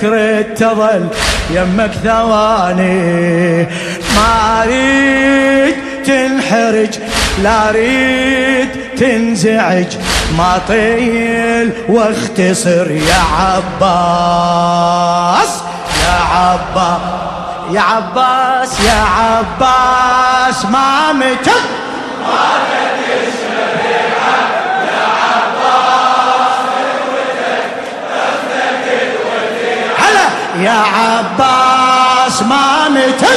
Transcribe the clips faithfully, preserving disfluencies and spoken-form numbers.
تريد تظل يمك ثواني، ما ريد تنحرج لا ريد تنزعج، ما طيل واختصر يا عباس يا عباس يا عباس يا عباس، ما متى ما تدري الشريعة يا عباس، هلا يا عباس ما متى.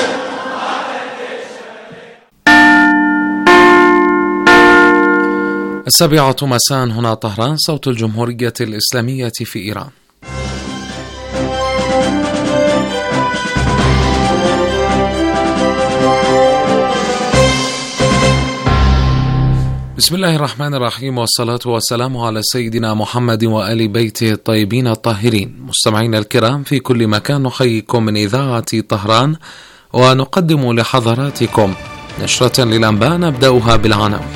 السابعة مساء، هنا طهران، صوت الجمهورية الإسلامية في إيران. بسم الله الرحمن الرحيم، والصلاة والسلام على سيدنا محمد وآل بيته الطيبين الطاهرين. مستمعينا الكرام في كل مكان، نحييكم من إذاعة طهران ونقدم لحضراتكم نشرة للأنباء نبدأها بالعناوين.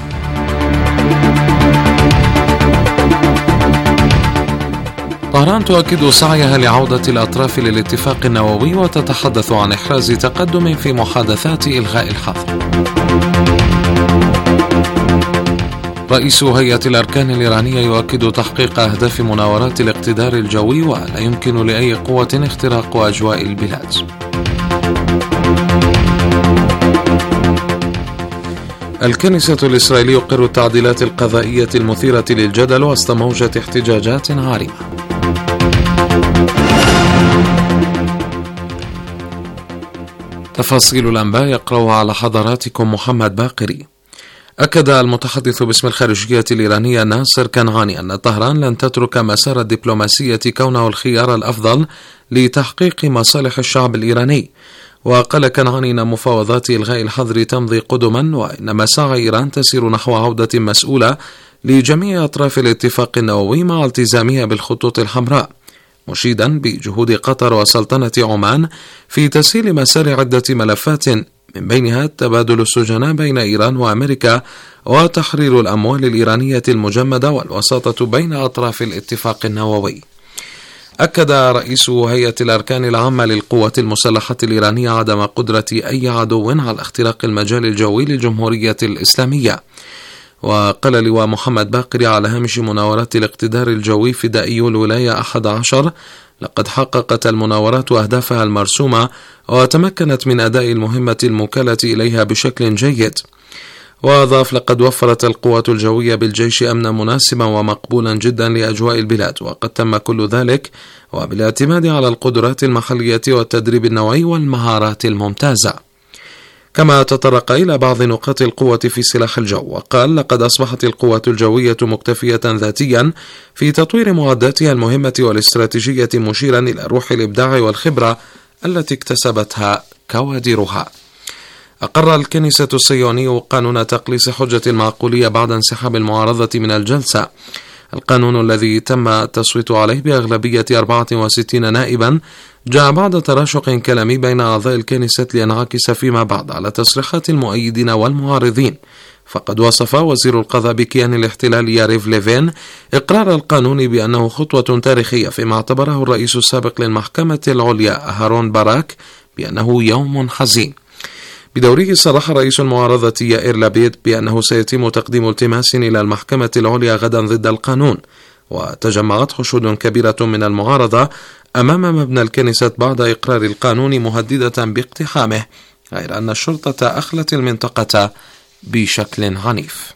طهران تؤكد سعيها لعودة الأطراف للاتفاق النووي وتتحدث عن إحراز تقدم في محادثات إلغاء الحظر. رئيس هيئة الأركان الإيرانية يؤكد تحقيق أهداف مناورات الاقتدار الجوي ولا يمكن لأي قوة اختراق أجواء البلاد. الكنيسة الإسرائيلية يقر التعديلات القضائية المثيرة للجدل وسط موجة احتجاجات عارمة. تفاصيل الأنباء يقرأها على حضراتكم محمد باقري. أكد المتحدث باسم الخارجية الإيرانية ناصر كنعاني أن طهران لن تترك مسار الدبلوماسية كونه الخيار الأفضل لتحقيق مصالح الشعب الإيراني. وقال كنعاني أن مفاوضات إلغاء الحظر تمضي قدما، وإن مساعي إيران تسير نحو عودة مسؤولة لجميع أطراف الاتفاق النووي مع التزامها بالخطوط الحمراء، مشيدا بجهود قطر وسلطنة عمان في تسهيل مسار عدة ملفات، من بينها تبادل السجناء بين إيران وأمريكا وتحرير الأموال الإيرانية المجمدة والوساطة بين أطراف الاتفاق النووي. أكد رئيس هيئة الأركان العامة للقوات المسلحة الإيرانية عدم قدرة أي عدو على اختراق المجال الجوي للجمهورية الإسلامية. وقال لواء محمد باقري على هامش مناورات الاقتدار الجوي فدائي الولاية أحد عشر: لقد حققت المناورات أهدافها المرسومة وتمكنت من أداء المهمة الموكلة إليها بشكل جيد. وأضاف: لقد وفرت القوات الجوية بالجيش أمنا مناسبا ومقبولا جدا لأجواء البلاد، وقد تم كل ذلك وبالاعتماد على القدرات المحلية والتدريب النوعي والمهارات الممتازة. كما تطرق إلى بعض نقاط القوة في سلاح الجو، وقال: لقد أصبحت القوات الجوية مكتفية ذاتيا في تطوير معداتها المهمة والاستراتيجية، مشيرا إلى روح الإبداع والخبرة التي اكتسبتها كوادرها. أقر الكنيسة الصهيونية قانون تقليص حجة المعقولية بعد انسحاب المعارضة من الجلسة. القانون الذي تم التصويت عليه بأغلبية أربعة وستين نائبا جاء بعد تراشق كلامي بين أعضاء الكنيسة لينعكس فيما بعد على تصريحات المؤيدين والمعارضين. فقد وصف وزير القضاء بكيان الاحتلال ياريف ليفين إقرار القانون بأنه خطوة تاريخية، فيما اعتبره الرئيس السابق للمحكمة العليا هارون باراك بأنه يوم حزين. بدوره صرح رئيس المعارضة يائير لابيد بأنه سيتم تقديم التماس إلى المحكمة العليا غدا ضد القانون. وتجمعت حشود كبيرة من المعارضة أمام مبنى الكنيسة بعد إقرار القانون، مهددة باقتحامه، غير أن الشرطة أخلت المنطقة بشكل عنيف.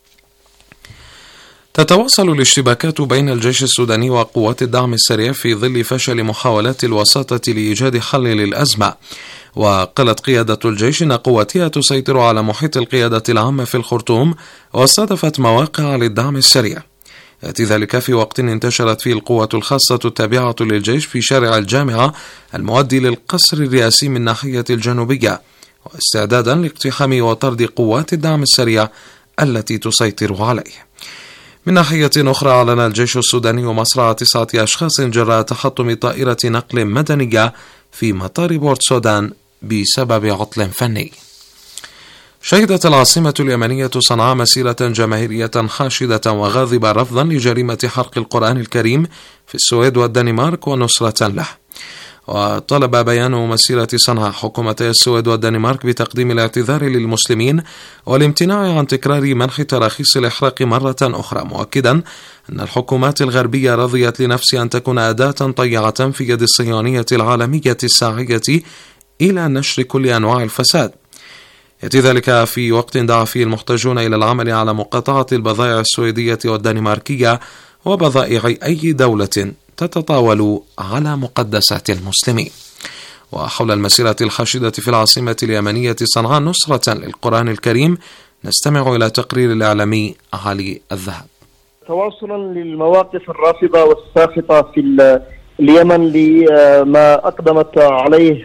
تتواصل الاشتباكات بين الجيش السوداني وقوات الدعم السريع في ظل فشل محاولات الوساطة لإيجاد حل للأزمة. وقالت قيادة الجيش إن قواتها تسيطر على محيط القيادة العامة في الخرطوم، واستهدفت مواقع للدعم السريع. يأتي ذلك في وقت انتشرت فيه القوة الخاصة التابعة للجيش في شارع الجامعة المؤدي للقصر الرئاسي من الناحية الجنوبية، واستعدادا لاقتحام وطرد قوات الدعم السريع التي تسيطر عليه. من ناحية أخرى، أعلن الجيش السوداني مصرع تسعة أشخاص جراء تحطم طائرة نقل مدنية في مطار بورت سودان بسبب عطل فني. شهدت العاصمة اليمنية صنعاء مسيرة جماهيرية حاشدة وغاضبة رفضا لجريمة حرق القرآن الكريم في السويد والدنمارك ونصرة له. وطلب بيان مسيرة صنعاء حكومتي السويد والدنمارك بتقديم الاعتذار للمسلمين والامتناع عن تكرار منح تراخيص الإحراق مرة أخرى، مؤكدا أن الحكومات الغربية رضيت لنفسها أن تكون أداة طيعة في يد الصهيونية العالمية الساعية إلى نشر كل أنواع الفساد. يأتي ذلك في وقت دعا فيه المحتجون إلى العمل على مقاطعة البضائع السويدية والدنماركية وبضائع أي دولة تتطاول على مقدسات المسلمين. وحول المسيرة الحاشدة في العاصمة اليمنية صنعاء نصرة للقرآن الكريم نستمع إلى تقرير الإعلامي علي الذهب. تواصلا للمواقف الرافضة والساخطة في اليمن لما أقدمت عليه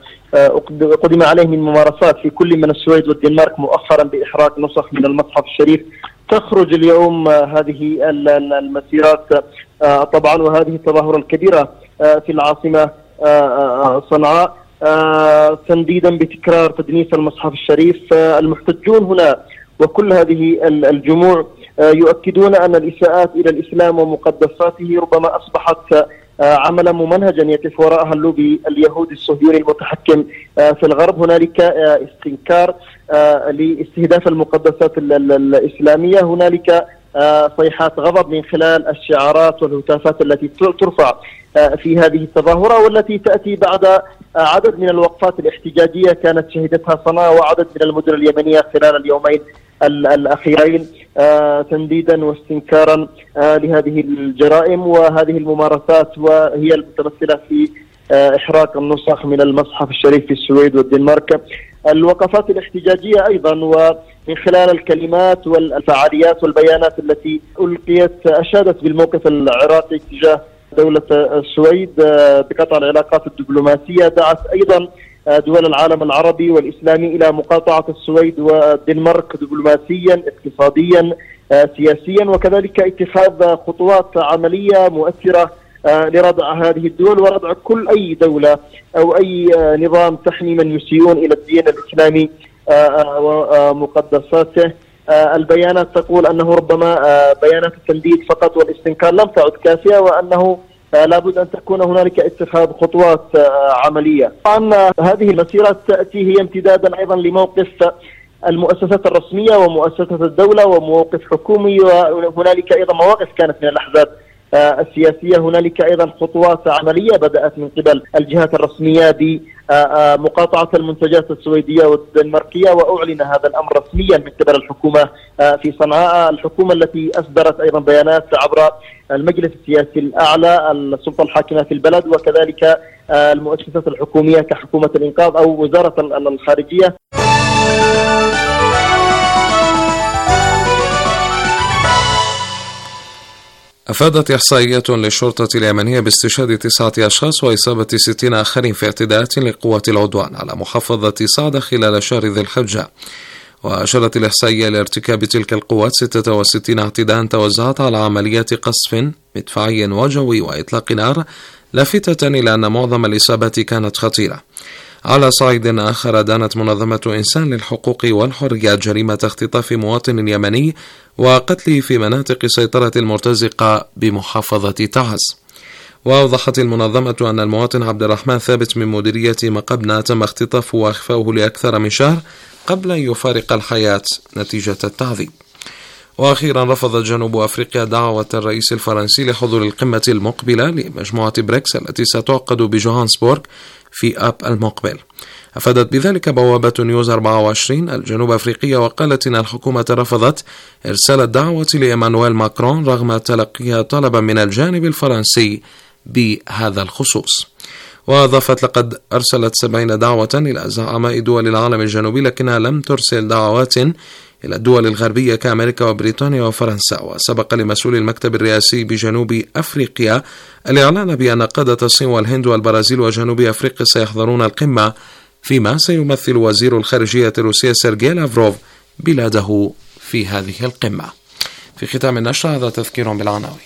قدم عليه من ممارسات في كل من السويد والدنمارك مؤخرا بإحراق نسخ من المصحف الشريف، تخرج اليوم هذه المسيرات طبعا وهذه التظاهرة الكبيرة في العاصمة صنعاء تنديدا بتكرار تدنيس المصحف الشريف. المحتجون هنا وكل هذه الجموع يؤكدون أن الإساءات إلى الإسلام ومقدساته ربما أصبحت عملا ممنهجا يقف وراءها اللوبي اليهودي الصهيوني المتحكم في الغرب. هنالك استنكار لاستهداف المقدسات الإسلامية، هنالك صيحات غضب من خلال الشعارات والهتافات التي ترفع في هذه التظاهرة، والتي تأتي بعد عدد من الوقفات الاحتجاجية كانت شهدتها صنعاء وعدد من المدن اليمنية خلال اليومين الأخيرين تنديدا واستنكارا لهذه الجرائم وهذه الممارسات، وهي المتمثلة في إحراق النسخ من المصحف الشريف في السويد والدنمارك. الوقفات الاحتجاجية أيضا ومن خلال الكلمات والفعاليات والبيانات التي ألقيت أشادت بالموقف العراقي تجاه دولة السويد بقطع العلاقات الدبلوماسية، دعت أيضا دول العالم العربي والإسلامي إلى مقاطعة السويد والدنمارك دبلوماسيا اقتصاديا سياسيا، وكذلك اتخاذ خطوات عملية مؤثرة لردع هذه الدول وردع كل أي دولة أو أي نظام تحمي من يسيئون إلى الدين الإسلامي ومقدساته. البيانات تقول أنه ربما بيانات التنديد فقط والاستنكار لم تعد كافية، وأنه لابد أن تكون هنالك اتخاذ خطوات عملية. طبعا هذه المسيرة تأتي هي امتدادا أيضا لموقف المؤسسات الرسمية ومؤسسات الدولة وموقف حكومي، وهنالك أيضا مواقف كانت من الأحزاب السياسية. هنالك أيضا خطوات عملية بدأت من قبل الجهات الرسمية بمقاطعة المنتجات السويدية والدنماركية، وأعلن هذا الأمر رسميا من قبل الحكومة في صنعاء، الحكومة التي أصدرت أيضا بيانات عبر المجلس السياسي الأعلى السلطة الحاكمة في البلد، وكذلك المؤسسات الحكومية كحكومة الإنقاذ أو وزارة الخارجية. أفادت إحصائيات للشرطة اليمنية باستشهاد تسعة أشخاص وإصابة ستين آخرين في اعتداءات لقوات العدوان على محافظة صعدة خلال شهر ذي الحجة. وأشارت الإحصائية لارتكاب تلك القوات ستة وستين اعتداء توزعت على عمليات قصف مدفعي وجوي وإطلاق نار، لافتة إلى أن معظم الإصابات كانت خطيرة. على صعيد آخر دانت منظمة إنسان للحقوق والحريات جريمة اختطاف مواطن يمني وقتله في مناطق سيطرة المرتزقة بمحافظة تعز. وأوضحت المنظمة أن المواطن عبد الرحمن ثابت من مديرية مقبنة تم اختطافه وإخفاؤه لأكثر من شهر قبل أن يفارق الحياة نتيجة التعذيب. وأخيرا رفضت جنوب أفريقيا دعوة الرئيس الفرنسي لحضور القمة المقبلة لمجموعة بريكس التي ستعقد بجوهانسبورغ في آب المقبل. أفادت بذلك بوابة نيوز أربعة وعشرين الجنوب أفريقية وقالت إن الحكومة رفضت إرسال الدعوة لإيمانويل ماكرون رغم تلقيها طلبا من الجانب الفرنسي بهذا الخصوص. وأضافت لقد أرسلت سبعين دعوة إلى زعماء دول العالم الجنوبي، لكنها لم ترسل دعوات إلى الدول الغربية كأمريكا وبريطانيا وفرنسا. وسبق لمسؤول المكتب الرئاسي بجنوب أفريقيا الإعلان بأن قادة الصين والهند والبرازيل وجنوب أفريقيا سيحضرون القمة، فيما سيمثل وزير الخارجية الروسية سيرجي لافروف بلاده في هذه القمة. في ختام النشرة هذا تذكير بالعناوين.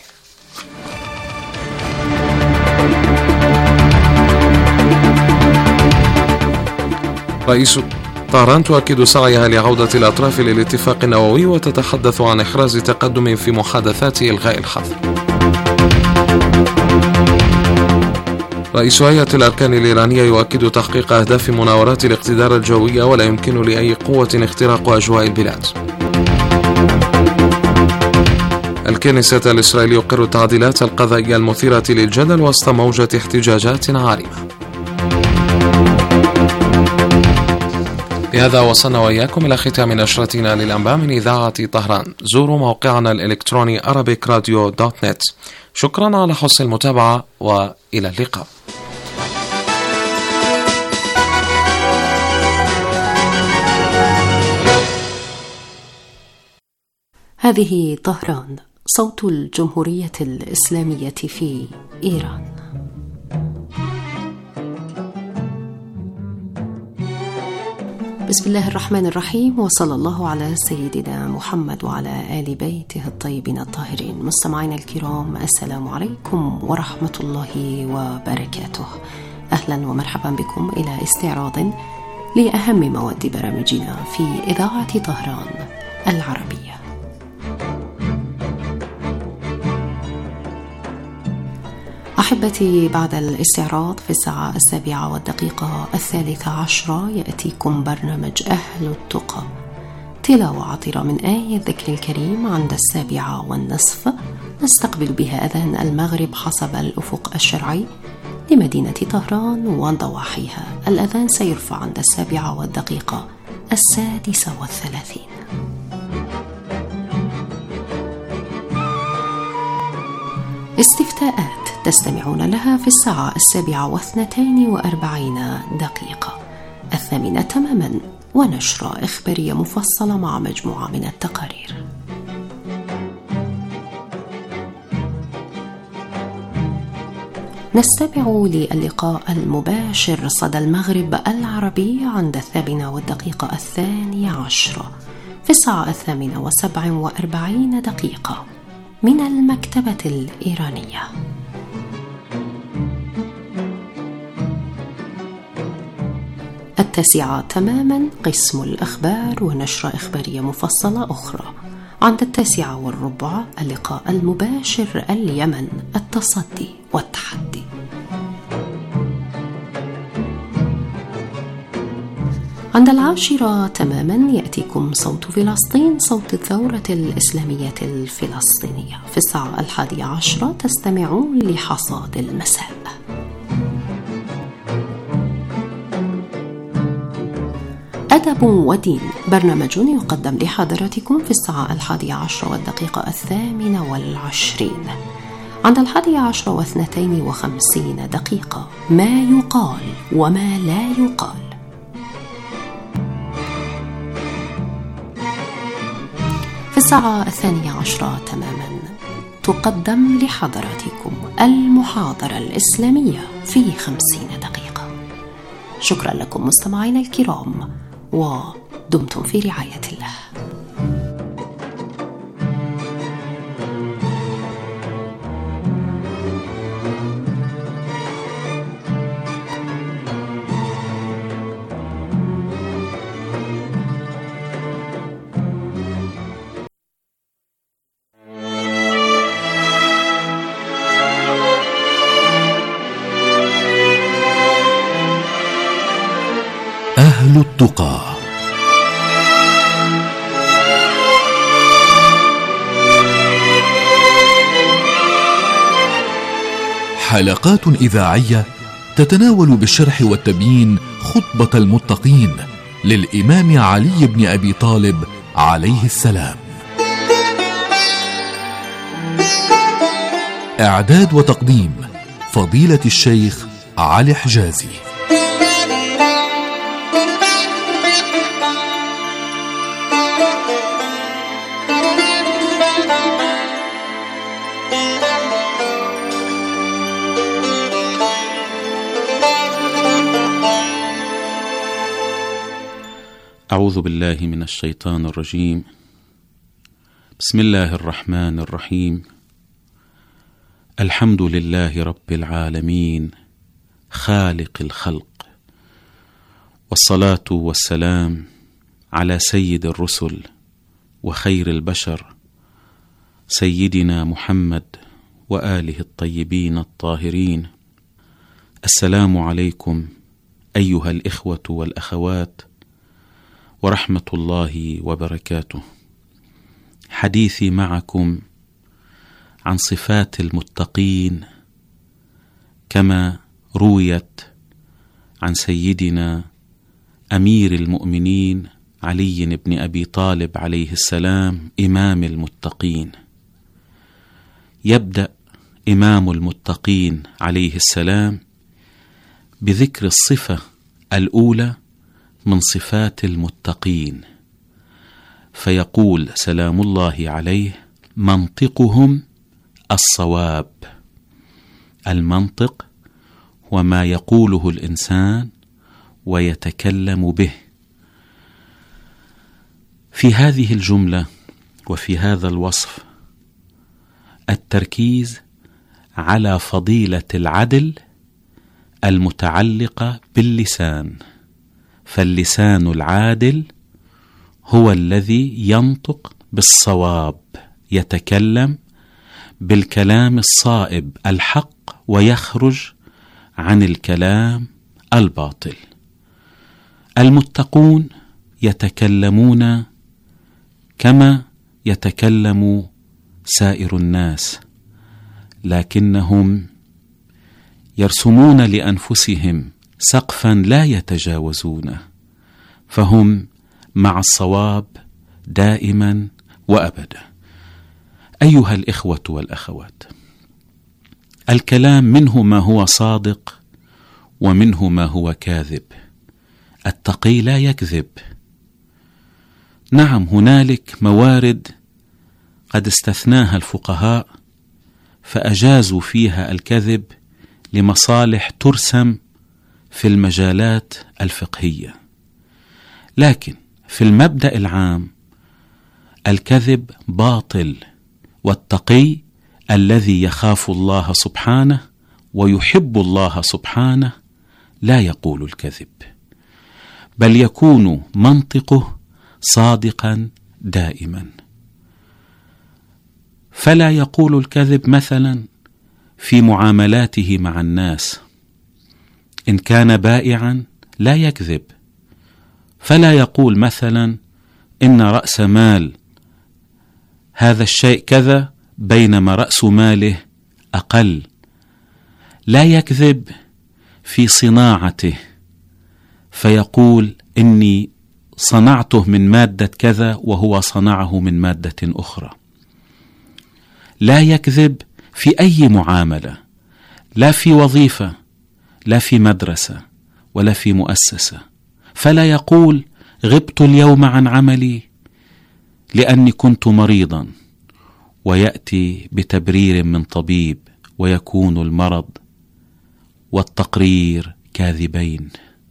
رئيس طهران تؤكد سعيها لعودة الأطراف للاتفاق النووي وتتحدث عن إحراز تقدم في محادثات إلغاء الحظر. رئيس هيئة الأركان الإيرانية يؤكد تحقيق أهداف مناورات الاقتدار الجوية ولا يمكن لأي قوة اختراق أجواء البلاد. الكنيسة الإسرائيلية يقر التعديلات القضائية المثيرة للجدل وسط موجة احتجاجات عارمة. بهذا وصلنا وإياكم إلى ختام نشرتنا للأنباء من إذاعة طهران. زوروا موقعنا الإلكتروني arabic radio dot net. شكرا على حسن المتابعة وإلى اللقاء. هذه طهران، صوت الجمهورية الإسلامية في إيران. بسم الله الرحمن الرحيم، وصلى الله على سيدنا محمد وعلى آل بيته الطيبين الطاهرين. مستمعينا الكرام، السلام عليكم ورحمة الله وبركاته. أهلا ومرحبا بكم إلى استعراض لأهم مواد برامجنا في إذاعة طهران العربية. أحبتي، بعد الاستعراض في الساعة السابعة والدقيقة الثالثة عشرة يأتيكم برنامج أهل التقى، تلاوة عطرة من آية الذكر الكريم عند السابعة والنصف، نستقبل بها أذان المغرب حسب الأفق الشرعي لمدينة طهران وضواحيها. الأذان سيرفع عند السابعة والدقيقة السادسة والثلاثين. استفتاءات تستمعون لها في الساعة السابعة واثنتين وأربعين دقيقة. الثامنة تماما ونشرة إخبارية مفصلة مع مجموعة من التقارير. نستمع للقاء المباشر صدى المغرب العربي عند الثامنة والدقيقة الثانية عشرة في الساعة الثامنة وسبع وأربعين دقيقة من المكتبة الإيرانية. التاسعة تماما قسم الأخبار ونشرة إخبارية مفصلة أخرى. عند التاسعة والربع اللقاء المباشر اليمن، التصدي والتحدي. عند العاشرة تماما يأتيكم صوت فلسطين، صوت الثورة الإسلامية الفلسطينية. في الساعة الحادية عشرة تستمعون لحصاد المساء. أدب ودين، برنامج يقدم لحضراتكم في الساعة الحادية عشرة والدقيقة الثامنة والعشرين. عند الحادية عشرة واثنتين وخمسين دقيقة ما يقال وما لا يقال. في الساعة الثانية عشرة تماما تقدم لحضراتكم المحاضرة الإسلامية في خمسين دقيقة. شكرا لكم مستمعينا الكرام، ودمتم في رعاية الله. أهل التقى. حلقات إذاعية تتناول بالشرح والتبيين خطبة المتقين للإمام علي بن أبي طالب عليه السلام. إعداد وتقديم فضيلة الشيخ علي حجازي. أعوذ بالله من الشيطان الرجيم. بسم الله الرحمن الرحيم. الحمد لله رب العالمين خالق الخلق، والصلاة والسلام على سيد الرسل وخير البشر سيدنا محمد وآله الطيبين الطاهرين السلام عليكم أيها الإخوة والأخوات ورحمة الله وبركاته. حديثي معكم عن صفات المتقين كما رويت عن سيدنا أمير المؤمنين علي بن أبي طالب عليه السلام إمام المتقين. يبدأ إمام المتقين عليه السلام بذكر الصفة الأولى من صفات المتقين، فيقول سلام الله عليه: منطقهم الصواب. المنطق هو ما يقوله الإنسان ويتكلم به. في هذه الجملة وفي هذا الوصف التركيز على فضيلة العدل المتعلقة باللسان، فاللسان العادل هو الذي ينطق بالصواب، يتكلم بالكلام الصائب الحق ويخرج عن الكلام الباطل. المتقون يتكلمون كما يتكلم سائر الناس، لكنهم يرسمون لأنفسهم سقفا لا يتجاوزونه، فهم مع الصواب دائما وأبدا. أيها الإخوة والأخوات، الكلام منه ما هو صادق ومنه ما هو كاذب. التقي لا يكذب. نعم، هنالك موارد قد استثناها الفقهاء فأجازوا فيها الكذب لمصالح ترسم في المجالات الفقهية، لكن في المبدأ العام الكذب باطل، والتقي الذي يخاف الله سبحانه ويحب الله سبحانه لا يقول الكذب، بل يكون منطقه صادقا دائما. فلا يقول الكذب مثلا في معاملاته مع الناس. إن كان بائعا لا يكذب، فلا يقول مثلا إن رأس مال هذا الشيء كذا بينما رأس ماله أقل. لا يكذب في صناعته فيقول إني صنعته من مادة كذا وهو صنعه من مادة أخرى. لا يكذب في أي معاملة، لا في وظيفة، لا في مدرسة، ولا في مؤسسة. فلا يقول غبت اليوم عن عملي لأني كنت مريضا، ويأتي بتبرير من طبيب ويكون المرض والتقرير كاذبين.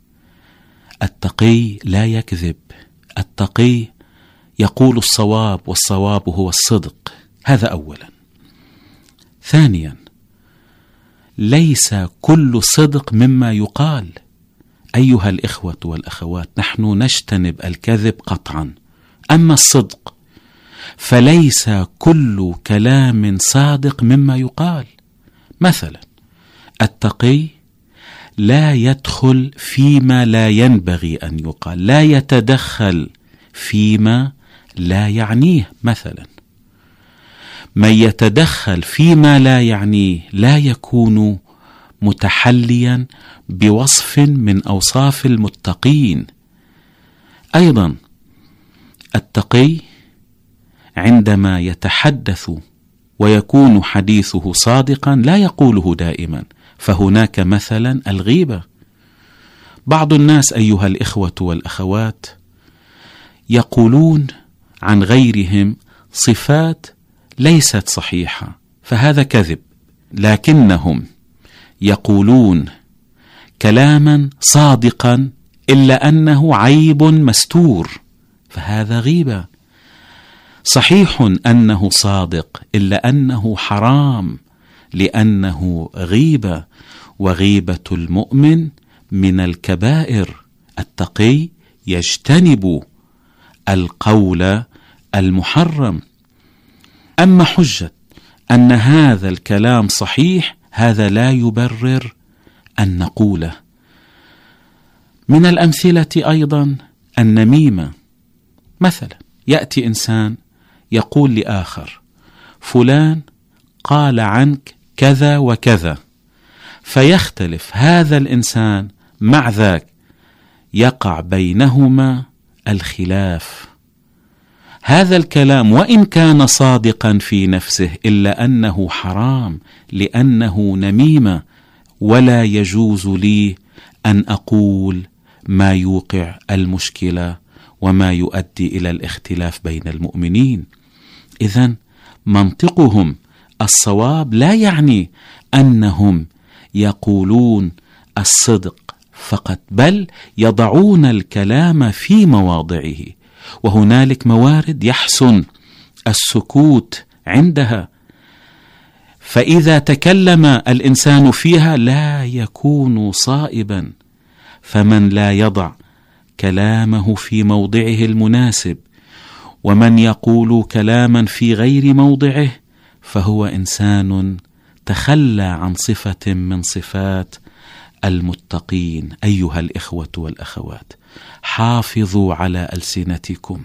التقي لا يكذب، التقي يقول الصواب، والصواب هو الصدق. هذا أولا. ثانيا، ليس كل صدق مما يقال. أيها الإخوة والأخوات، نحن نجتنب الكذب قطعا، أما الصدق فليس كل كلام صادق مما يقال. مثلا التقي لا يدخل فيما لا ينبغي أن يقال، لا يتدخل فيما لا يعنيه. مثلا من يتدخل فيما لا يعنيه لا يكون متحليا بوصف من أوصاف المتقين. أيضا التقي عندما يتحدث ويكون حديثه صادقا لا يقوله دائما، فهناك مثلا الغيبة. بعض الناس أيها الإخوة والأخوات يقولون عن غيرهم صفات ليست صحيحة، فهذا كذب، لكنهم يقولون كلاما صادقا إلا أنه عيب مستور، فهذا غيبة. صحيح أنه صادق إلا أنه حرام لأنه غيبة، وغيبة المؤمن من الكبائر. التقي يجتنب القول المحرم. أما حجة أن هذا الكلام صحيح، هذا لا يبرر أن نقوله. من الأمثلة أيضا النميمة. مثلا يأتي إنسان يقول لآخر: فلان قال عنك كذا وكذا، فيختلف هذا الإنسان مع ذاك، يقع بينهما الخلاف. هذا الكلام وإن كان صادقا في نفسه إلا أنه حرام، لأنه نميمة، ولا يجوز لي أن أقول ما يوقع المشكلة وما يؤدي إلى الاختلاف بين المؤمنين. إذن منطقهم الصواب لا يعني أنهم يقولون الصدق فقط، بل يضعون الكلام في مواضعه، وهنالك موارد يحسن السكوت عندها، فإذا تكلم الإنسان فيها لا يكون صائبا. فمن لا يضع كلامه في موضعه المناسب، ومن يقول كلاما في غير موضعه، فهو إنسان تخلى عن صفة من صفات المتقين. أيها الإخوة والأخوات، حافظوا على ألسنتكم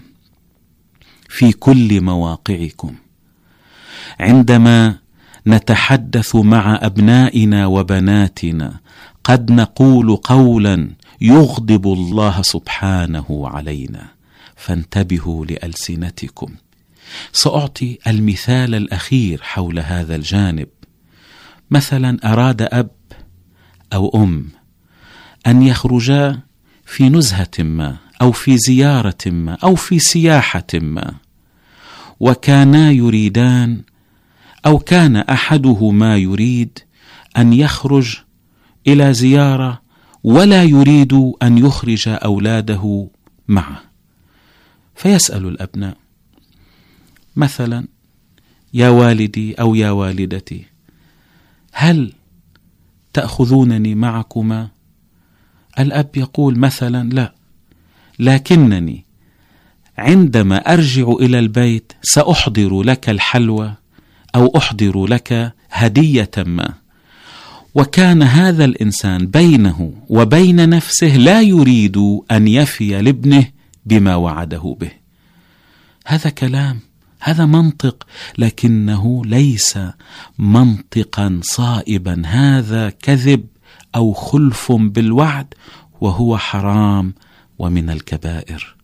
في كل مواقعكم. عندما نتحدث مع أبنائنا وبناتنا قد نقول قولا يغضب الله سبحانه علينا، فانتبهوا لألسنتكم. سأعطي المثال الأخير حول هذا الجانب. مثلا أراد أب أو أم أن يخرجا في نزهة ما أو في زيارة ما أو في سياحة ما، وكانا يريدان أو كان أحدهما يريد أن يخرج إلى زيارة ولا يريد أن يخرج أولاده معه، فيسأل الأبناء مثلا: يا والدي أو يا والدتي، هل تأخذونني معكما؟ الأب يقول مثلا: لا، لكنني عندما أرجع إلى البيت سأحضر لك الحلوى أو أحضر لك هدية ما. وكان هذا الإنسان بينه وبين نفسه لا يريد أن يفي لابنه بما وعده به. هذا كلام، هذا منطق، لكنه ليس منطقا صائبا، هذا كذب أو خلف بالوعد، وهو حرام ومن الكبائر.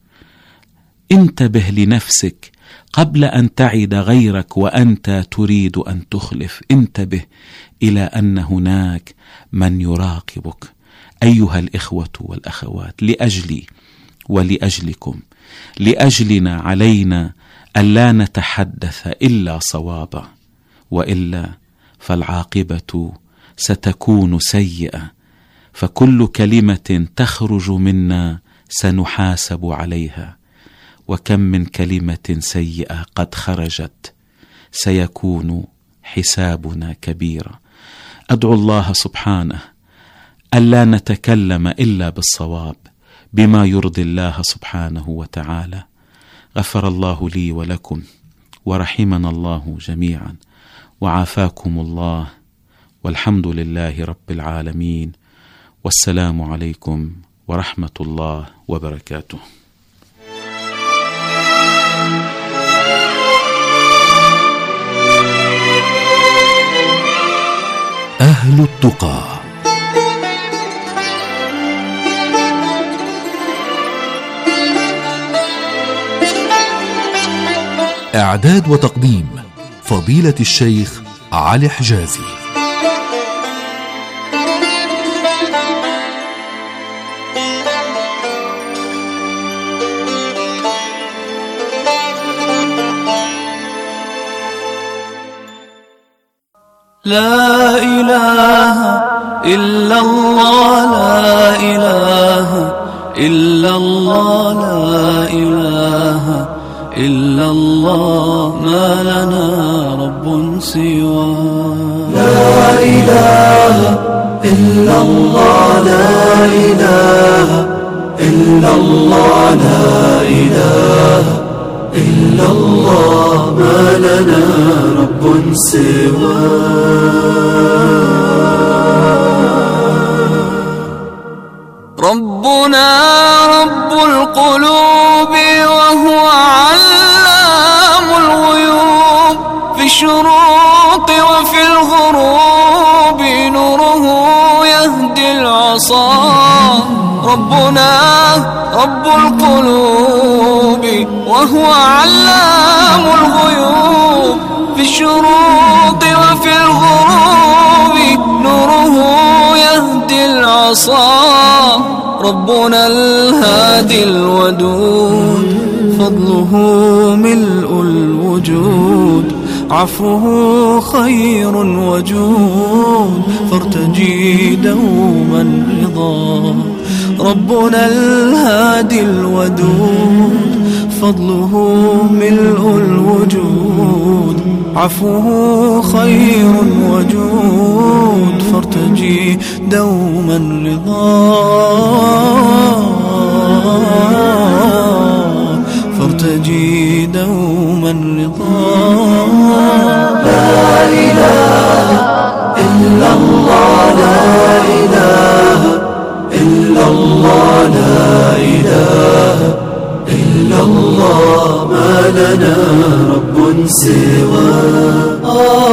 انتبه لنفسك قبل أن تعد غيرك وأنت تريد أن تخلف. انتبه إلى أن هناك من يراقبك. أيها الإخوة والأخوات، لأجلي ولأجلكم، لأجلنا، علينا ألا نتحدث إلا صوابا، وإلا فالعاقبة ستكون سيئة، فكل كلمة تخرج منا سنحاسب عليها، وكم من كلمة سيئة قد خرجت سيكون حسابنا كبيرا. أدعو الله سبحانه ألا نتكلم إلا بالصواب بما يرضي الله سبحانه وتعالى. غفر الله لي ولكم، ورحمنا الله جميعا، وعافاكم الله، والحمد لله رب العالمين، والسلام عليكم ورحمة الله وبركاته. أهل التقى. إعداد وتقديم فضيلة الشيخ علي حجازي. لا إله إلا الله، لا إله إلا الله، لا إله إلا الله، ما لنا رب سواه. لا إله إلا الله، لا إله إلا الله، لا إله إلا الله، ما لنا رب سواه. ربنا رب القلوب وهو علام الغيوب، في الشروق وفي الغروب نوره يهدي العصا. ربنا رب القلوب وهو علام الغيوب، في الشروق وفي الغروب نوره يهدي العصا. ربنا الهادي الودود، فضله ملء الوجود، عفوه خير وجود، فارتجي دوما رضا. ربنا الهادي الودود، فضله ملء الوجود، عفوه خير وجود، فارتجي دوما رضا. فارتجي دوما رضا. لا إله إلا الله، لا إله إلا الله، لا إله إلا الله، ما لنا رب سواه.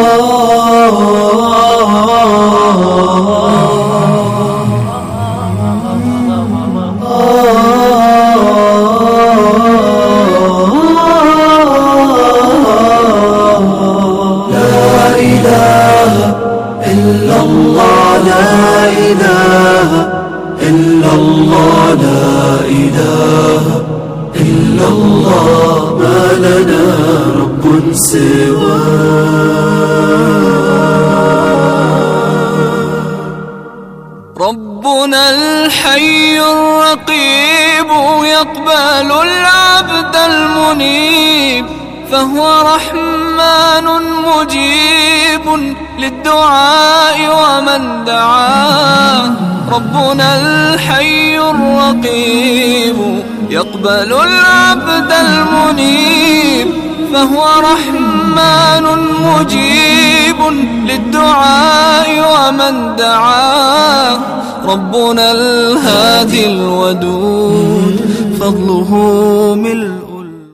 ربنا الحي الرقيب يقبل العبد المنيب، فهو رحمن مجيب للدعاء ومن دعاه. ربنا الحي الرقيب يقبل العبد المنيب، فهو رحمن مجيب للدعاء ومن دعاه. ربنا الهادي الودود، فضله ملء.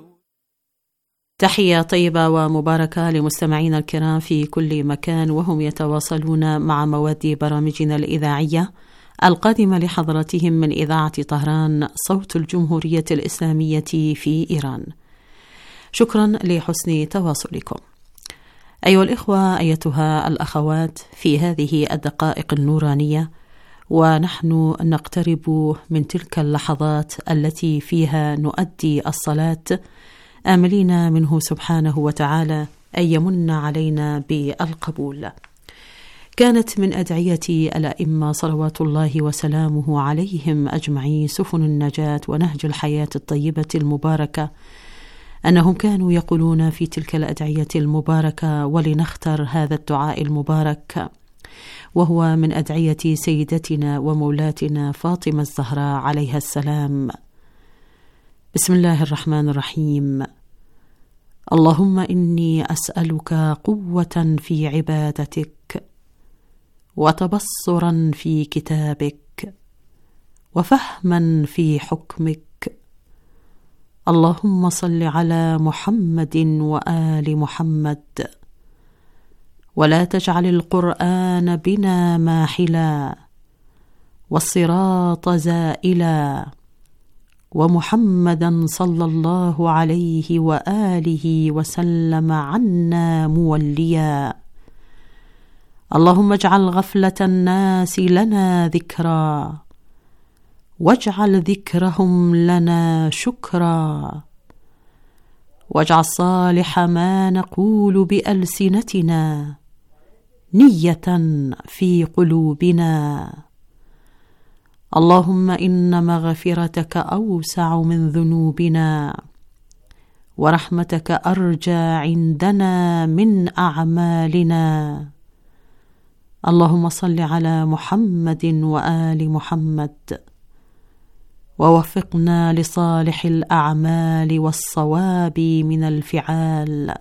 تحية طيبة ومباركة لمستمعينا الكرام في كل مكان وهم يتواصلون مع مواد برامجنا الإذاعية القادمة لحضراتهم من إذاعة طهران صوت الجمهورية الإسلامية في إيران. شكرا لحسن تواصلكم. أيها الإخوة، أيتها الأخوات، في هذه الدقائق النورانية ونحن نقترب من تلك اللحظات التي فيها نؤدي الصلاة، آملين منه سبحانه وتعالى أن يمن علينا بالقبول. كانت من أدعية الأئمة صلوات الله وسلامه عليهم أجمعين سفن النجاة ونهج الحياة الطيبة المباركة أنهم كانوا يقولون في تلك الأدعية المباركة، ولنختر هذا الدعاء المبارك، وهو من أدعية سيدتنا ومولاتنا فاطمة الزهراء عليها السلام. بسم الله الرحمن الرحيم. اللهم إني أسألك قوة في عبادتك، وتبصرا في كتابك، وفهما في حكمك. اللهم صل على محمد وآل محمد، ولا تجعل القرآن بنا ماحلا، والصراط زائلا، ومحمدا صلى الله عليه وآله وسلم عنا موليا. اللهم اجعل غفلة الناس لنا ذكرا، واجعل ذكرهم لنا شكرا، واجعل صالح ما نقول بألسنتنا نية في قلوبنا. اللهم إن مغفرتك أوسع من ذنوبنا، ورحمتك أرجى عندنا من أعمالنا. اللهم صل على محمد وآل محمد، ووفقنا لصالح الأعمال والصواب من الفعال.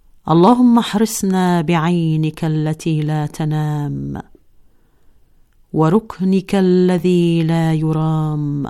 اللهم احرسنا بعينك التي لا تنام، وركنك الذي لا يرام،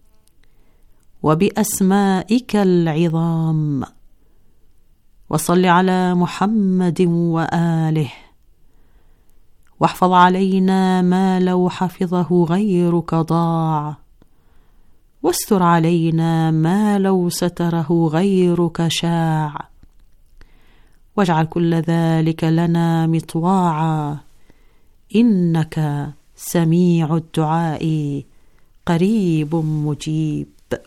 وبأسمائك العظام. وصل على محمد وآله، واحفظ علينا ما لو حفظه غيرك ضاع، واستر علينا ما لو ستره غيرك شاع، واجعل كل ذلك لنا مطواعا، إنك سميع الدعاء قريب مجيب.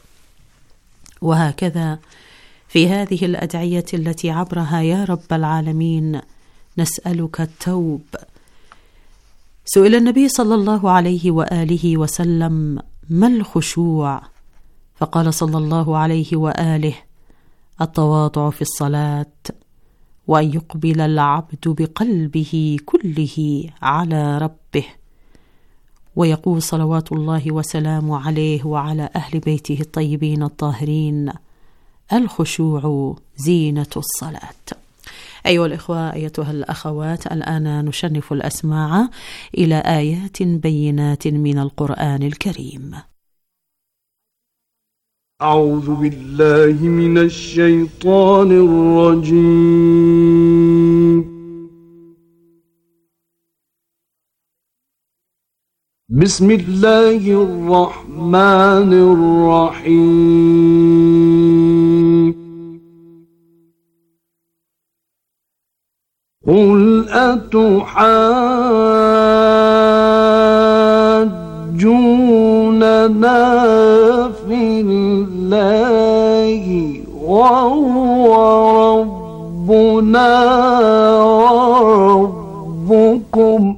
وهكذا في هذه الأدعية التي عبرها يا رب العالمين نسألك التوب. سئل النبي صلى الله عليه وآله وسلم: ما الخشوع؟ فقال صلى الله عليه وآله: التواضع في الصلاة، وأن يقبل العبد بقلبه كله على ربه. ويقول صلوات الله وسلامه عليه وعلى أهل بيته الطيبين الطاهرين: الخشوع زينة الصلاة. أيها الإخوة، أيتها الأخوات، الآن نشنف الأسماع إلى آيات بينات من القرآن الكريم. أعوذ بالله من الشيطان الرجيم. بسم الله الرحمن الرحيم. قل أتحاجوننا في الله وهو ربنا وربكم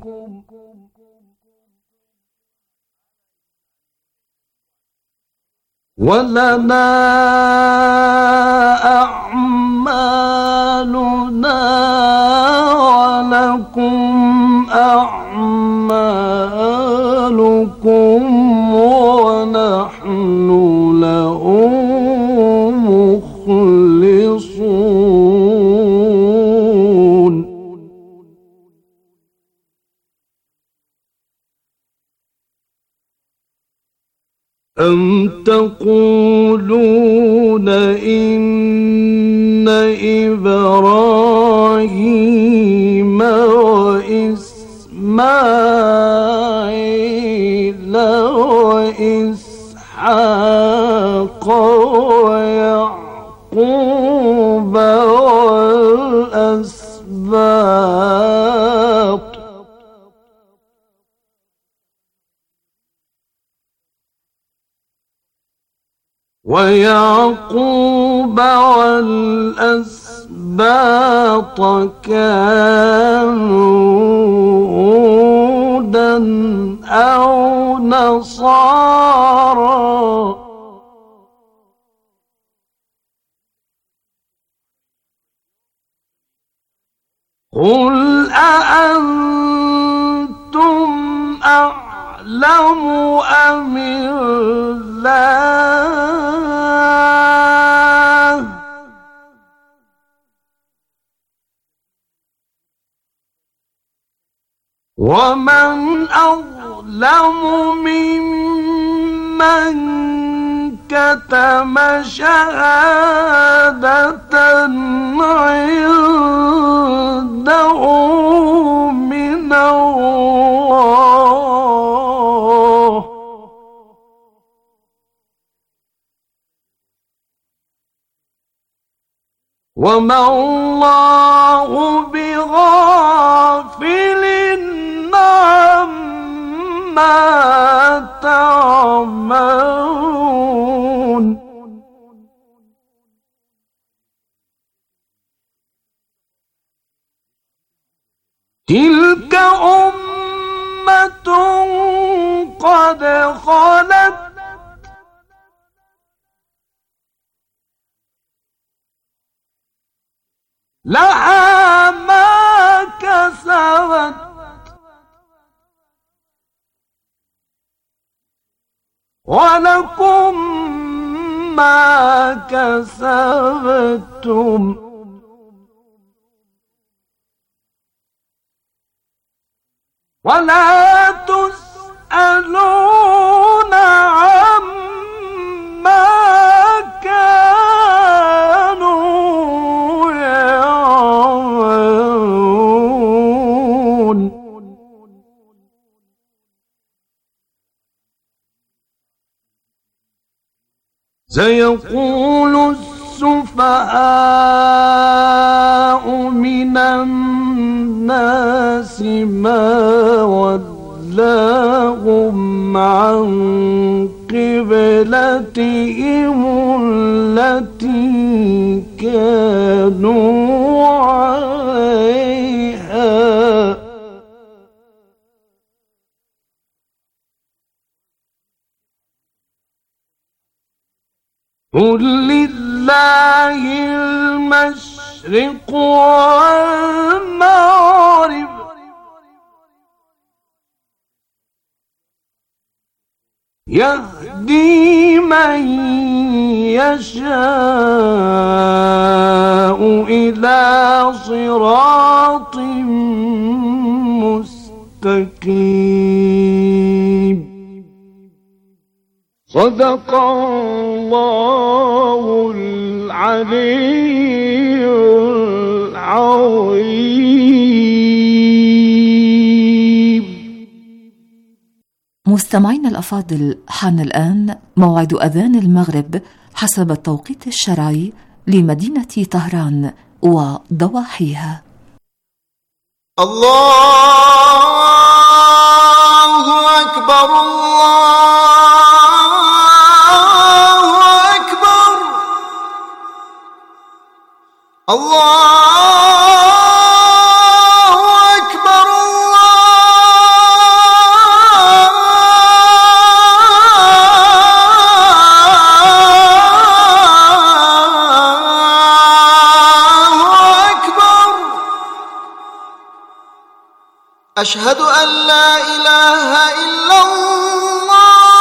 ولنا أعمالنا ولكم أعمالكم ونحن له مخلصون. أم تقولون إن إبراهيم وإسماعيل وإسحاق ويعقوب والأسباط ويعقوب والأسباط كانوا هودا أو نصارى قل أأنتم أعلم أم الله ومن أظلم ممن كتم شهادة عنده من الله وما الله بغافل عما تعملون. تلك أمة قد خلت لها ما كسبت ولكم ما كسبتم ولا تسألون يسألون عما كانوا يعملون سيقول السفهاء من الناس ما ولاهم عن قبلتهم التي كانوا عليها قل لله المشرق والمغرب يهدي من يشاء إلى صراط مستقيم. صدق الله العلي العظيم. مستمعين الأفاضل، حان الآن موعد أذان المغرب حسب التوقيت الشرعي لمدينة طهران وضواحيها. الله أكبر الله أكبر الله أكبر الله أكبر. أشهد أن لا إله إلا الله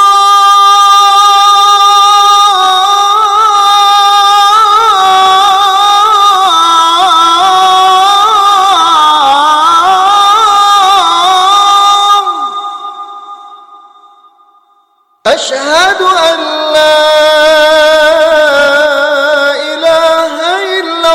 أشهد أن لا إله إلا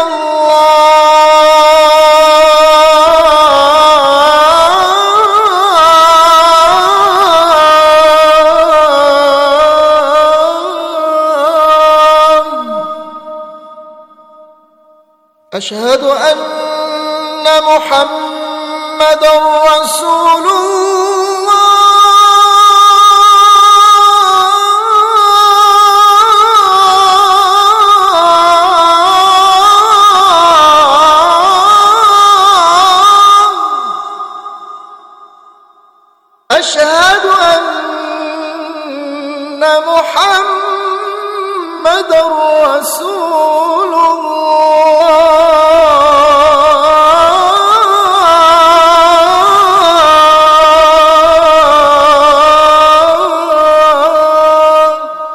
الله. أشهد أن محمدًا رسول الله. أشهد أن محمدًا رسول الله.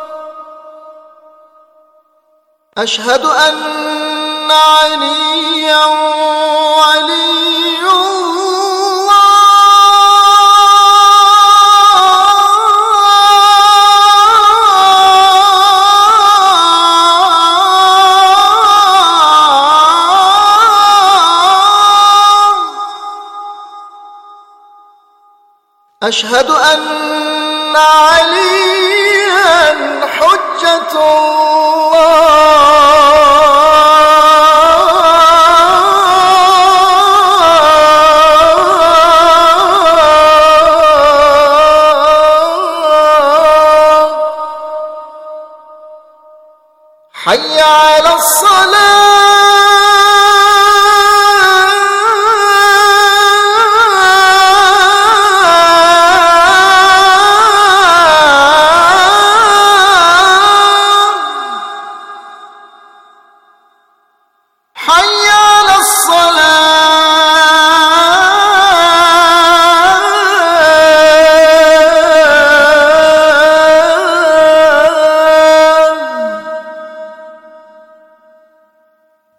أشهد أن عليًّا ولي أشهد أن عليًّا حجة الله. حي على الصلاة. حي على الصلاة.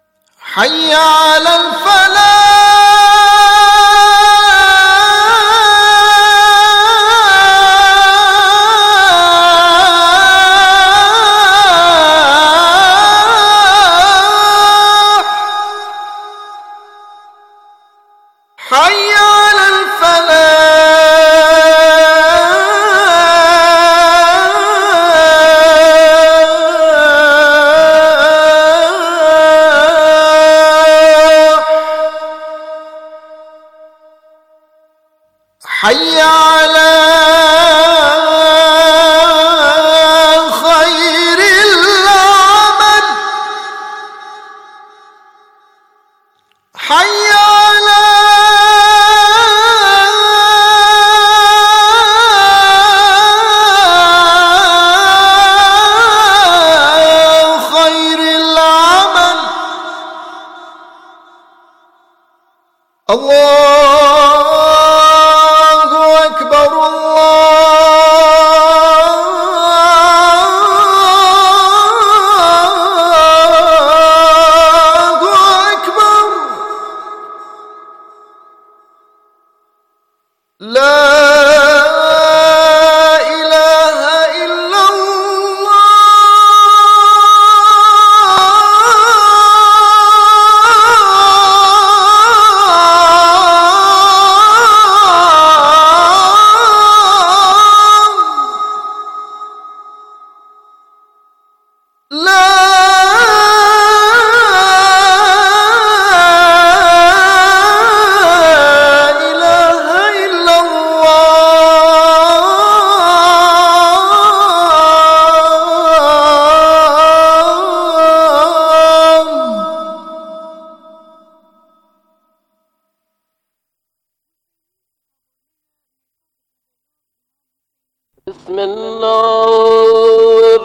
بسم الله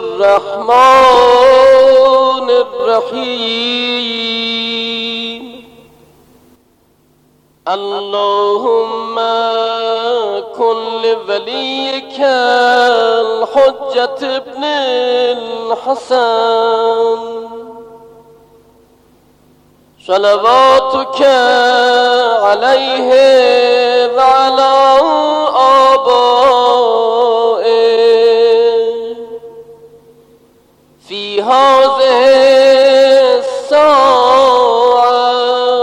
الرحمن الرحيم. اللهم كن لوليك الحجة ابن الحسن صلواتك عليه وعلى آبائه في هذه الساعة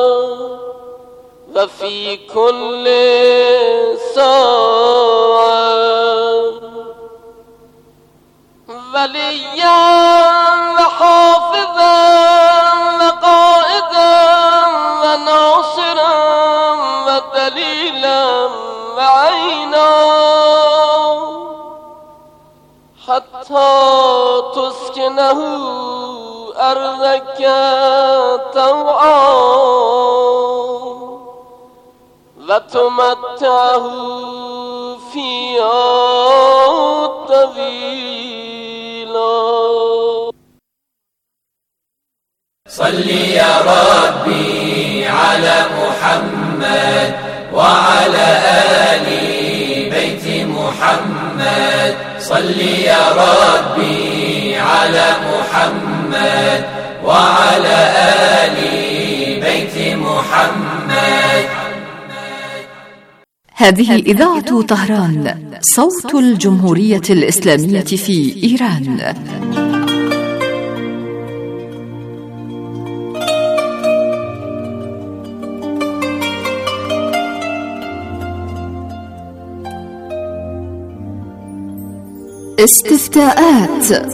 وفي كل ساعة وليا وحافظا وقائدا وناصرا ودليلا وعينا حتى تسكنه أرضك طوعا وتمتعه فيها طويلا. صل يا ربي على محمد وعلى آل بيت محمد. صل يا ربي على محمد وعلى آل بيت محمد. هذه إذاعة طهران، صوت الجمهورية الإسلامية في إيران. استفتاءات.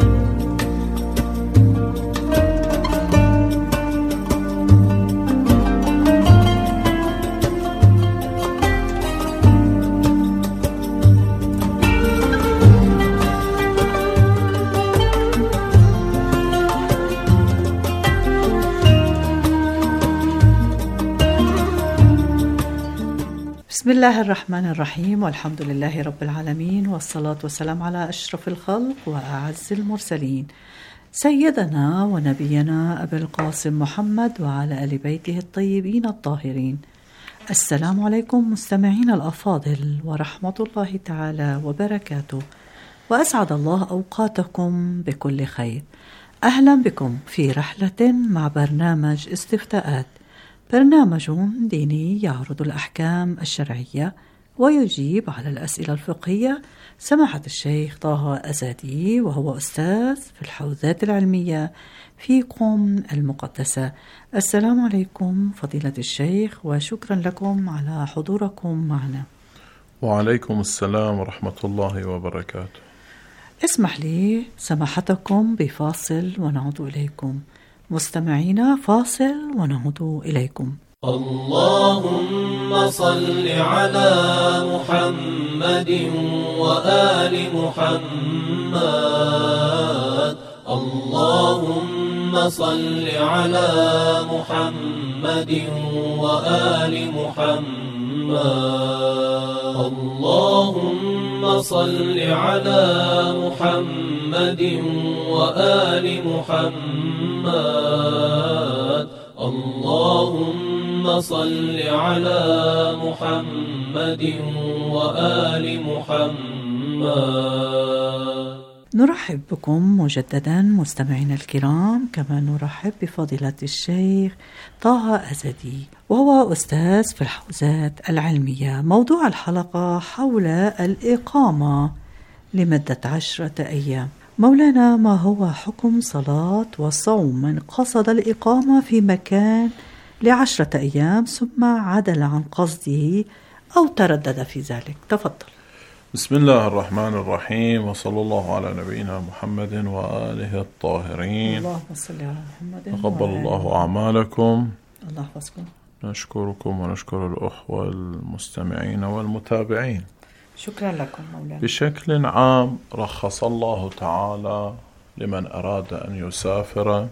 بسم الله الرحمن الرحيم، والحمد لله رب العالمين، والصلاة والسلام على أشرف الخلق وأعز المرسلين سيدنا ونبينا أبي القاسم محمد وعلى آل بيته الطيبين الطاهرين. السلام عليكم مستمعين الأفاضل ورحمة الله تعالى وبركاته، وأسعد الله أوقاتكم بكل خير. أهلا بكم في رحلة مع برنامج استفتاءات، برنامج ديني يعرض الأحكام الشرعية ويجيب على الأسئلة الفقهية. سماحة الشيخ طه أزادي، وهو أستاذ في الحوزات العلمية في قم المقدسة. السلام عليكم فضيلة الشيخ، وشكرا لكم على حضوركم معنا. وعليكم السلام ورحمة الله وبركاته. اسمح لي سماحتكم بفاصل ونعود إليكم. مستمعينا، فاصل ونعود إليكم. اللهم صل على محمد وآل محمد. اللهم صل على محمد وآل محمد. اللهم صل على محمد وآل محمد. اللهم صل على محمد وآل محمد. نرحب بكم مجددا مستمعينا الكرام، كما نرحب بفضيلة الشيخ طه أزادي، وهو أستاذ في الحوزات العلمية. موضوع الحلقة حول الإقامة لمدة عشرة أيام. مولانا، ما هو حكم صلاة وصوم من قصد الإقامة في مكان لعشرة أيام ثم عدل عن قصده أو تردد في ذلك؟ تفضل. بسم الله الرحمن الرحيم، وصلى الله على نبينا محمد وآله الطاهرين. اللهم صل على محمد. تقبل الله أعمالكم. الله يحفظكم. نشكركم ونشكر الأخوة المستمعين والمتابعين. شكرا لكم مولانا. بشكل عام، رخص الله تعالى لمن أراد أن يسافر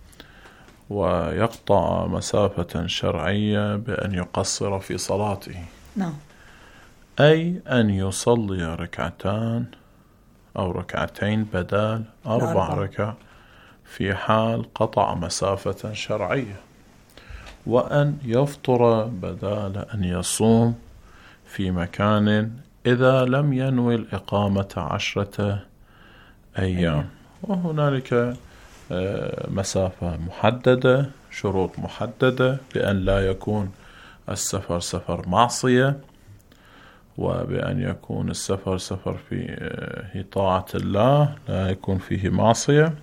ويقطع مسافة شرعية بأن يقصر في صلاته. نعم. أي أن يصلي ركعتان أو ركعتين بدل أربع ركع في حال قطع مسافة شرعية، وأن يفطر بدال أن يصوم في مكان إذا لم ينوي الإقامة عشرة أيام. وهنالك مسافة محددة، شروط محددة، بأن لا يكون السفر سفر معصية، وبأن يكون السفر سفر في طاعة الله لا يكون فيه معصية،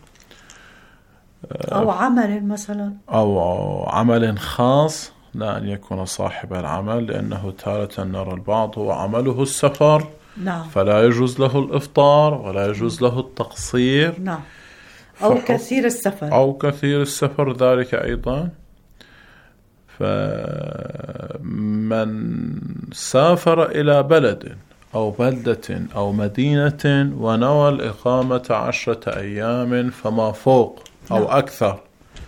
أو عمل مثلا، أو عمل خاص لا أن يكون صاحب العمل، لأنه تارة نرى البعض هو عمله السفر، نعم، فلا يجوز له الإفطار ولا يجوز له التقصير، نعم، أو كثير السفر أو كثير السفر ذلك أيضا. فمن سافر إلى بلد أو بلدة أو مدينة ونوى الإقامة عشرة أيام فما فوق أو لا. أكثر،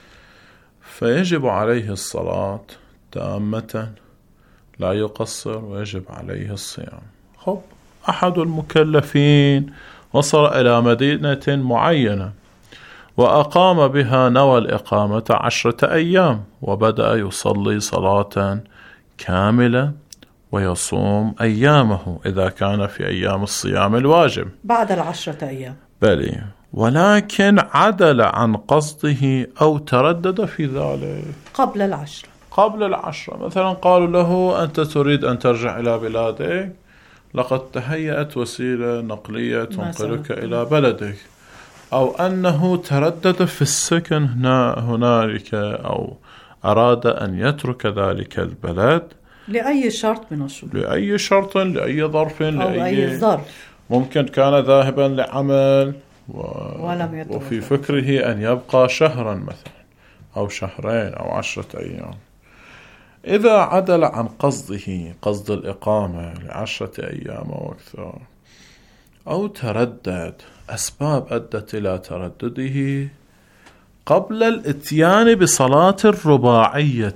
فيجب عليه الصلاة تامة لا يقصر، ويجب عليه الصيام. خب أحد المكلفين وصل إلى مدينة معينة وأقام بها، نوى الإقامة عشرة أيام، وبدأ يصلي صلاة كاملة ويصوم أيامه إذا كان في أيام الصيام الواجب بعد العشرة أيام، بلي، ولكن عدل عن قصده أو تردد في ذلك قبل العشرة قبل العشرة مثلا قالوا له أنت تريد أن ترجع إلى بلادك، لقد تهيأت وسيلة نقلية تنقلك إلى بلدك، أو أنه تردد في السكن هنا هنالك، أو أراد أن يترك ذلك البلد لأي شرط من الشروط، لأي شرط، لأي ظرف، أو لأي أي ظرف، ممكن كان ذاهبا لعمل و... ولم وفي فكره أن يبقى شهرا مثلا أو شهرين أو عشرة أيام. إذا عدل عن قصده، قصد الإقامة لعشرة أيام أو أكثر، أو تردد، أسباب أدت إلى تردده قبل الإتيان بصلاة الرباعية،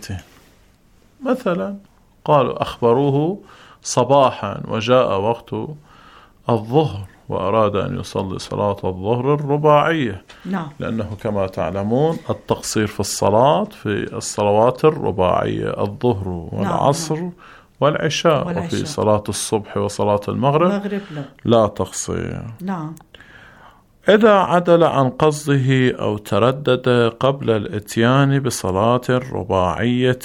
مثلا قالوا أخبروه صباحا وجاء وقت الظهر وأراد أن يصلي صلاة الظهر الرباعية، نعم، لأنه كما تعلمون التقصير في الصلاة في الصلوات الرباعية الظهر والعصر نعم. والعشاء. والعشاء، وفي صلاة الصبح وصلاة المغرب, المغرب لا. لا تقصير، نعم. إذا عدل عن قصده أو تردد قبل الإتيان بصلاة رباعية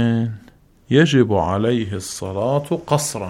يجب عليه الصلاة قصرا.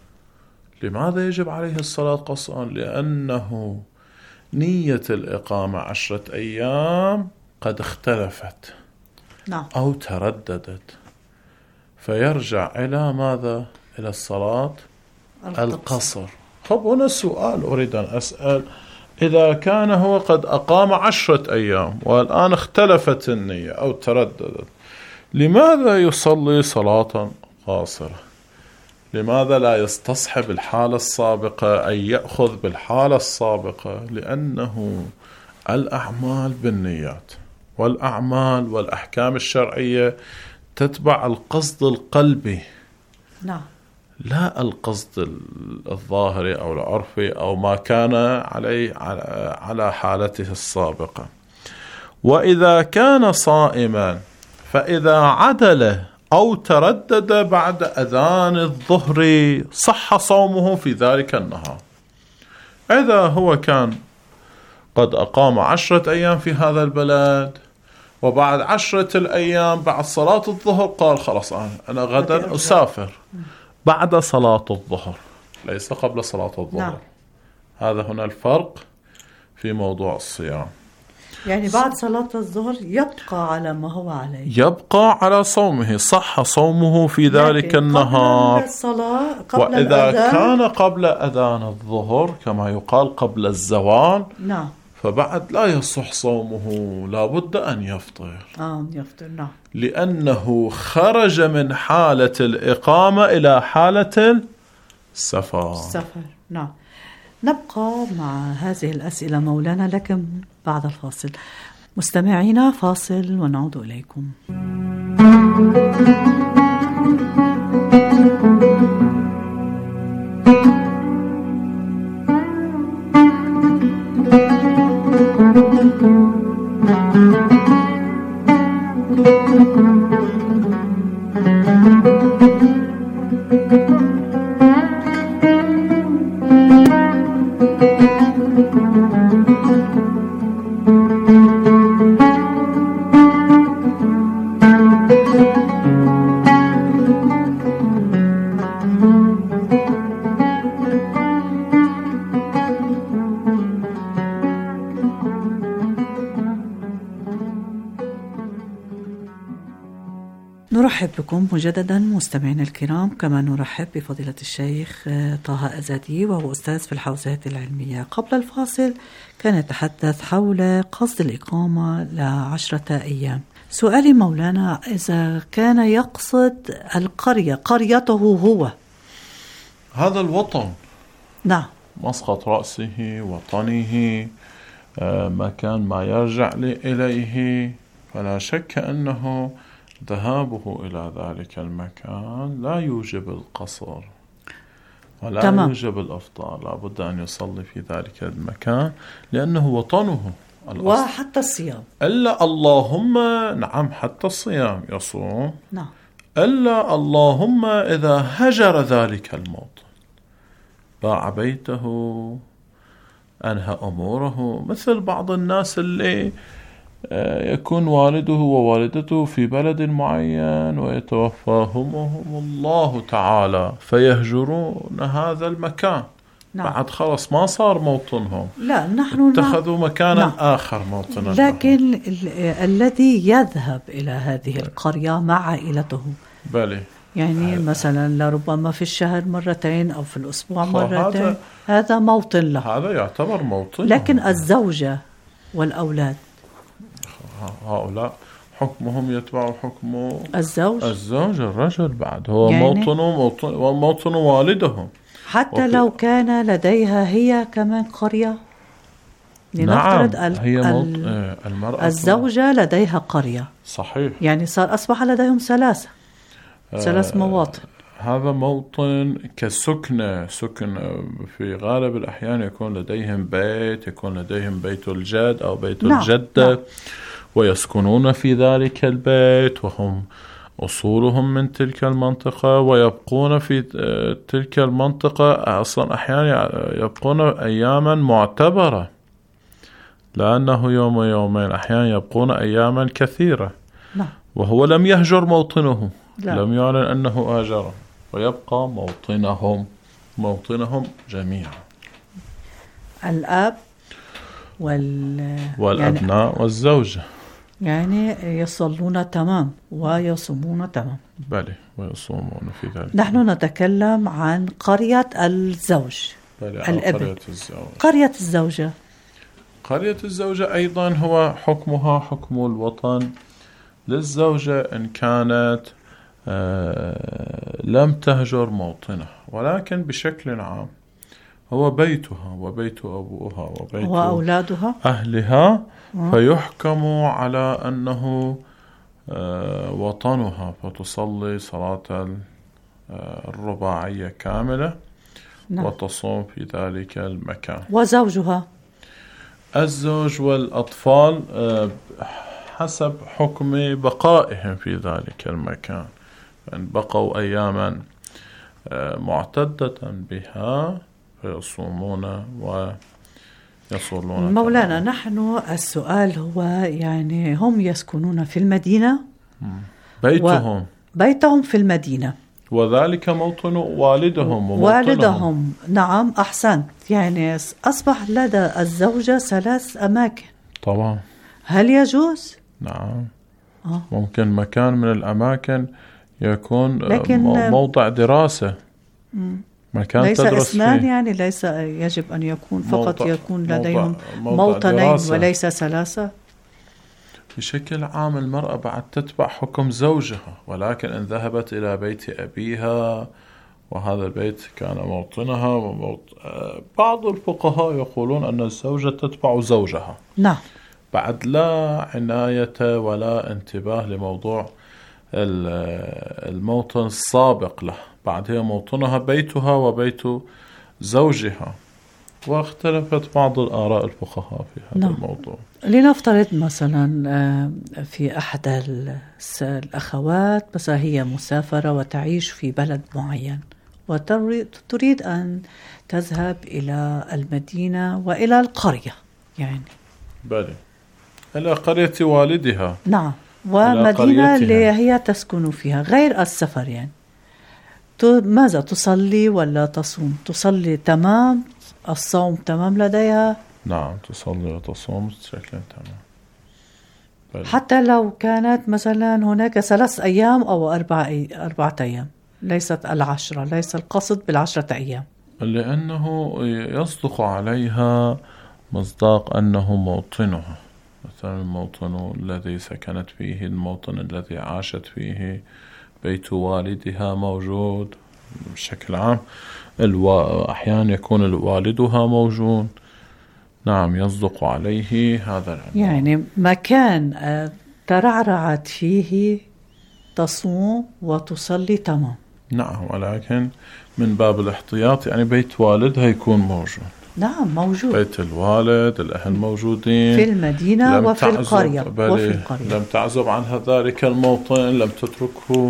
لماذا يجب عليه الصلاة قصرا؟ لأنه نية الإقامة عشرة أيام قد اختلفت نعم. أو ترددت، فيرجع إلى ماذا؟ إلى الصلاة القصر. طب هنا السؤال أريد أن أسأل، إذا كان هو قد أقام عشرة أيام والآن اختلفت النية أو ترددت، لماذا يصلي صلاة قاصرة؟ لماذا لا يستصحب الحالة السابقة أن يأخذ بالحالة السابقة؟ لأنه الأعمال بالنيات، والأعمال والأحكام الشرعية تتبع القصد القلبي، نعم، لا القصد الظاهري أو العرفي أو ما كان عليه على حالته السابقة. وإذا كان صائما فإذا عدل أو تردد بعد أذان الظهر صح صومه في ذلك النهار. إذا هو كان قد أقام عشرة أيام في هذا البلد، وبعد عشرة الأيام بعد صلاة الظهر قال خلاص أنا غدا أسافر بعد صلاة الظهر ليس قبل صلاة الظهر، نعم. هذا هنا الفرق في موضوع الصيام. يعني بعد صلاة الظهر يبقى على ما هو عليه، يبقى على صومه، صح صومه في ذلك النهار. قبل الصلاة قبل وإذا الأذان كان قبل أذان الظهر كما يقال قبل الزوال، نعم، فبعد لا يصح صومه، لابد أن يفطر. آه يفطر، نعم، لأنه خرج من حالة الإقامة إلى حالة السفر. السفر، نعم. نبقى مع هذه الأسئلة مولانا لكن بعد الفاصل. مستمعينا فاصل ونعود إليكم. نرحب بكم مجددا مستمعينا الكرام، كما نرحب بفضيلة الشيخ طه أزادي وهو أستاذ في الحوزات العلمية. قبل الفاصل كان يتحدث حول قصد الإقامة لعشرة أيام. سؤالي مولانا، إذا كان يقصد القرية قريته هو، هذا الوطن، نعم، مسقط رأسه، وطنه، مكان ما يرجع إليه، فلا شك أنه ذهابه إلى ذلك المكان لا يوجب القصر ولا تمام. يوجب الأفطار، لا بد أن يصلي في ذلك المكان لأنه وطنه الأصل. وحتى الصيام، إلا اللهم، نعم، حتى الصيام يصوم، نعم، إلا اللهم إذا هجر ذلك الموطن، باع بيته، أنهى أموره، مثل بعض الناس اللي يكون والده ووالدته في بلد معين ويتوفاهم الله تعالى فيهجرون هذا المكان، نعم. بعد خلص ما صار موطنهم، لا، نحن اتخذوا مكانا نعم. آخر موطنا، لكن ال- الذي يذهب إلى هذه القرية مع عائلته، بلي، يعني هذا. مثلا لربما في الشهر مرتين أو في الأسبوع مرتين، هذا, هذا موطن له، هذا يعتبر موطن. لكن الزوجة والأولاد هؤلاء حكمهم يتبع حكم الزوج الزوج الرجل، بعد هو يعني موطنه موطن وموطن والدهم، حتى وفي... لو كان لديها هي كمان قرية، لنفترض نعم. هي موط... المرأة الزوجة لديها قرية، صحيح، يعني صار أصبح لديهم ثلاثة آه... ثلاث مواطن. هذا موطن كسكنة، سكن في غالب الأحيان يكون لديهم بيت، يكون لديهم بيت الجد أو بيت نعم. الجدة، نعم. ويسكنون في ذلك البيت وهم أصولهم من تلك المنطقة، ويبقون في تلك المنطقة أصلا أحيانا يبقون أياما معتبرة، لأنه يوم ويومين، أحيانا يبقون أياما كثيرة، نعم. وهو لم يهجر موطنه، لا. لم يعلن أنه هاجر، ويبقى موطنهم موطنهم جميعا، الأب وال... والأبناء يعني... والزوجة، يعني يصلون تمام ويصومون تمام، بلي، ويصومون في ذلك. نحن نتكلم عن قرية الزوج، الابن، قرية الزوج. قرية الزوجة قرية الزوجة أيضا هو حكمها حكم الوطن للزوجة إن كانت آه لم تهجر موطنها، ولكن بشكل عام هو بيتها وبيت أبوها وبيت وأولادها أهلها، فيحكم على أنه وطنها، فتصلي صلاة الرباعية كاملة، نعم. وتصوم في ذلك المكان. وزوجها، الزوج والأطفال حسب حكم بقائهم في ذلك المكان، فإن بقوا أياما معتدة بها فيصومون ويصلون. مولانا، نحن السؤال هو يعني هم يسكنون في المدينة، بيتهم و... بيتهم في المدينة، وذلك موطن والدهم والدهم نعم، أحسنت، يعني أصبح لدى الزوجة ثلاث أماكن طبعا، هل يجوز؟ نعم آه. ممكن مكان من الأماكن يكون موضع دراسة، م. مكان ليس تدرس اثنان فيه. يعني ليس يجب أن يكون فقط موضع يكون لديهم موضع موطنين دراسة. وليس ثلاثة. بشكل عام المرأة بعد تتبع حكم زوجها، ولكن إن ذهبت إلى بيت أبيها وهذا البيت كان موطنها وموط... بعض الفقهاء يقولون أن الزوجة تتبع زوجها، نعم، بعد لا عناية ولا انتباه لموضوع الموطن السابق له، بعد هي موطنها بيتها وبيت زوجها، واختلفت بعض الآراء الفقهاء في هذا نعم. الموضوع. لنفترض مثلا في أحد الأخوات مثلا هي مسافرة وتعيش في بلد معين وتريد أن تذهب إلى المدينة وإلى القرية يعني بلي إلى قرية والدها. نعم، ومدينة اللي هي تسكن فيها غير السفر يعني ماذا تصلي ولا تصوم؟ تصلي تمام الصوم تمام لديها؟ نعم تصلي وتصوم بشكل تمام بلي. حتى لو كانت مثلا هناك ثلاث أيام أو أربع أربعة أيام ليست العشرة، ليس القصد بالعشرة أيام لأنه يصدق عليها مصداق أنه موطنها، مثلا الموطن الذي سكنت فيه، الموطن الذي عاشت فيه، بيت والدها موجود بشكل عام. الو... أحيانا يكون والدها موجود. نعم يصدق عليه هذا العنوان. يعني مكان ترعرعت فيه تصوم وتصلي تمام. نعم، ولكن من باب الاحتياط يعني بيت والدها يكون موجود. نعم موجود، بيت الوالد الأهل موجودين في المدينة وفي القرية. وفي القرية لم تعزب عنها ذلك الموطن، لم تتركه.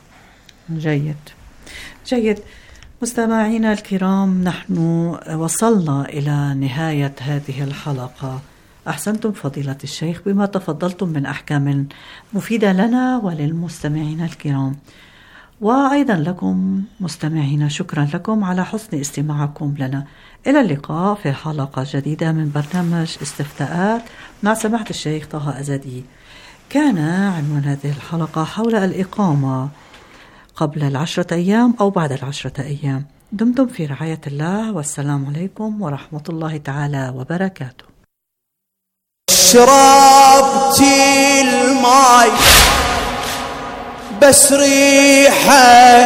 جيد جيد. مستمعينا الكرام، نحن وصلنا إلى نهاية هذه الحلقة. أحسنتم فضيلة الشيخ بما تفضلتم من أحكام مفيدة لنا وللمستمعين الكرام، وأيضا لكم مستمعين شكرا لكم على حسن استماعكم لنا. إلى اللقاء في حلقة جديدة من برنامج استفتاءات مع سماحة الشيخ طه أزدي. كان عنوان هذه الحلقة حول الإقامة قبل العشرة أيام أو بعد العشرة أيام. دمتم في رعاية الله، والسلام عليكم ورحمة الله تعالى وبركاته. شربت الماي بس ريحة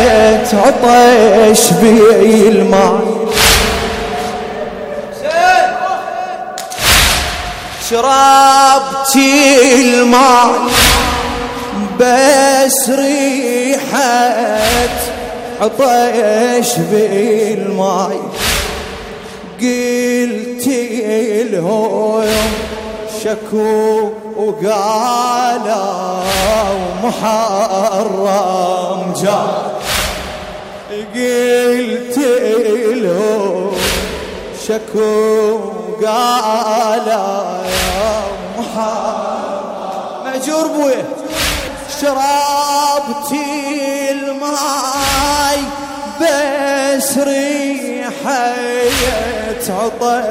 عطش بي الماي، شربت الماي بس ريحة عطش بي الماي، قلت لهم شكو وقالوا محرم جاء، قلت له شكو وقالوا محرم مأجور بويه. شربت الماي بس ريحة عطش